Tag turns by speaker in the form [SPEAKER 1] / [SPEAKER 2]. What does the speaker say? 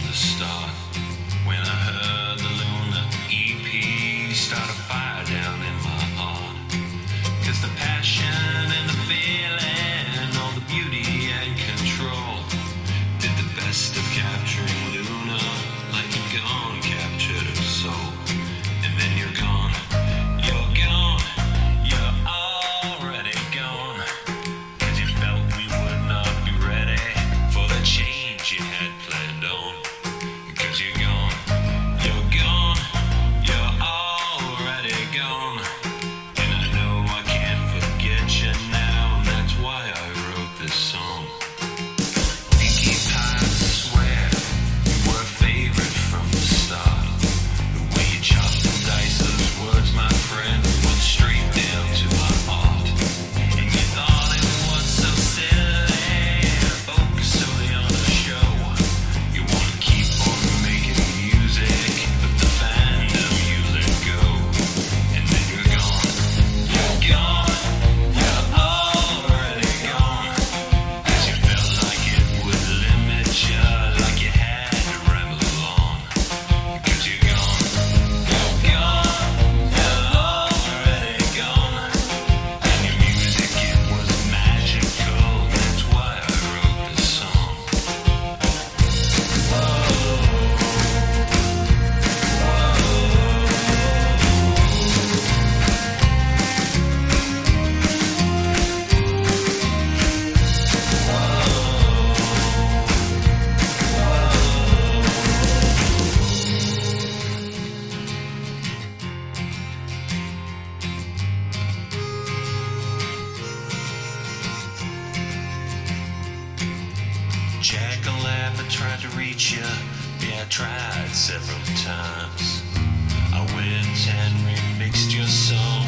[SPEAKER 1] the start. When I heard the Luna EP, start a fire down in my heart. 'Cause the passion and the feeling, all the beauty and control, did the best of capturing Luna, like you're gone, captured her soul. And then you're gone, you're gone, you're already gone. 'Cause you felt we would not be ready for the change you had planned on. 'Cause you're gone, you're already gone. And I know I can't forget you now, and that's why I wrote this song. Pinkie Pie, I swear, you were a favorite from the start. The way you chopped and diced those words, my friend, went straight down to my heart. And you thought it was so silly to focus solely on a show. You want to keep on making music, but the fandom you let go. And then you're gone, you're already gone. 'Cause you felt like it would limit you, like you had to ramble on. 'Cause you're gone, you're already gone. And your music, it was magical, that's why I wrote this song. Jack-o'-lantern, I tried to reach you. Yeah, I tried several times. I went and remixed your song.